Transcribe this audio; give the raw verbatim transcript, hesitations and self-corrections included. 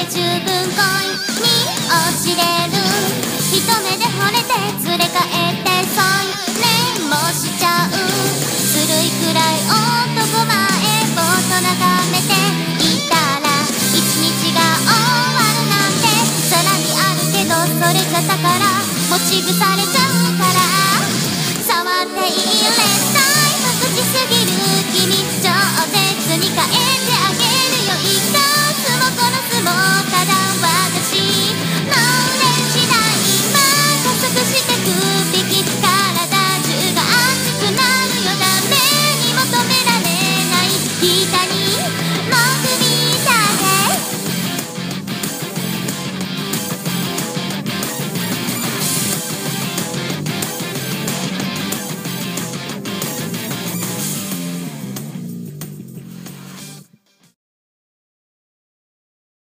十分恋に落ちれる。一目で惚れて連れ帰ってそうねもしちゃう。ずるいくらい男前ぼーっと眺めていたら一日が終わるなんて。さらにあるけどそれじゃ宝持ち腐れちゃうから。触っていいよね無口すぎる君超絶に変えてあげるよ。一つも殺すもただ私の練しないま加速してくびき体中が熱くなるよ。ダメに求められない痛に